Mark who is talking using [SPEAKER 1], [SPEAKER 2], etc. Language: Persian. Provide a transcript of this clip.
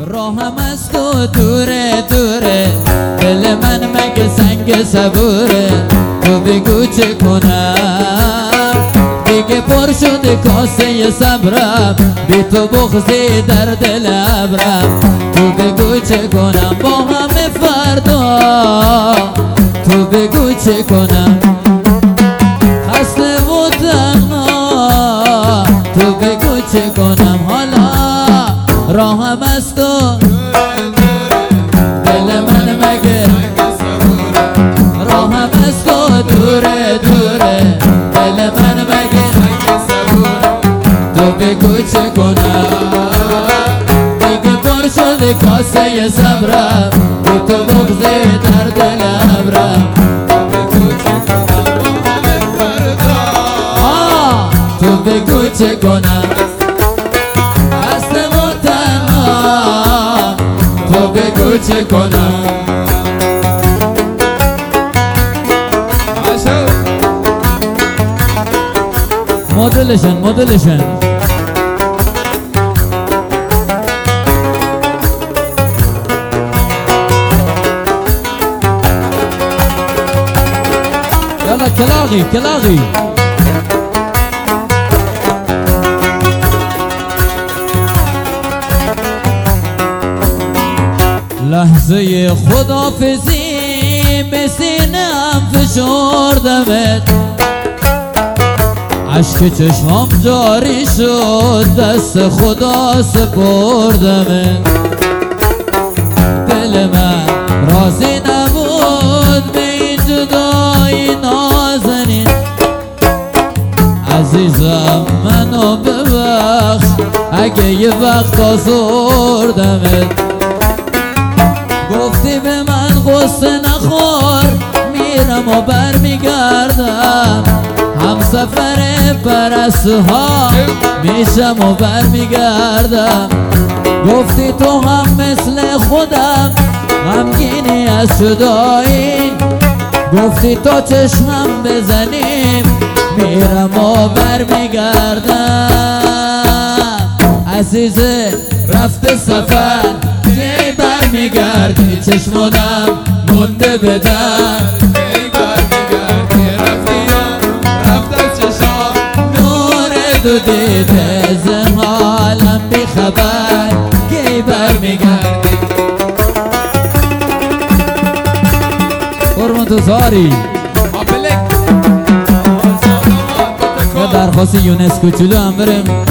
[SPEAKER 1] راهم از تو دوره دوره، دل من مگه سنگ صبوره. تو بگو چه کنم دیگه پر شده کاسه صبرم، بی تو بغضی در دل ابرم. تو بگو چه کنم با همه فردا، تو بگو چه کنم خسته و تنها. تو بگو چه کنم حالا راهم از تو، دل من مگه راهم از تو دوره دوره، دل من مگه تو بگو چه کنم دیگه پر شده کاسه صبرم، بی تو بغضی در دل ابرم. تو بگو چه کنم خسته و تنها. تو بگو چه کنم مدلشن يلا كلاغي لحظه خدافزی به سینه‌ام فشردمت، عشق چشمام جاری شد دست خدا سپردمت. دل من راضی نبود به این جدایی نازنین، عزیزم منو ببخش اگه یه وقت آزردمت. گفتی به من غصه نخور میرم و برمیگردم، هم سفر پرستوها میشم و برمیگردم. گفتی تو هم مثل خودم غمگینی از جدایی، گفتی تو چشمم بزنیم میرم و برمیگردم. عزیزه رفته سفر کی برمیگردی، چشمونم مونده بدن کی برمیگردی. رفتی رفته چشم نور دو دیده زمالم بی خبر کی برمیگردی. قربون تو زاری یه درخواست یونس کوچولو هم بریم.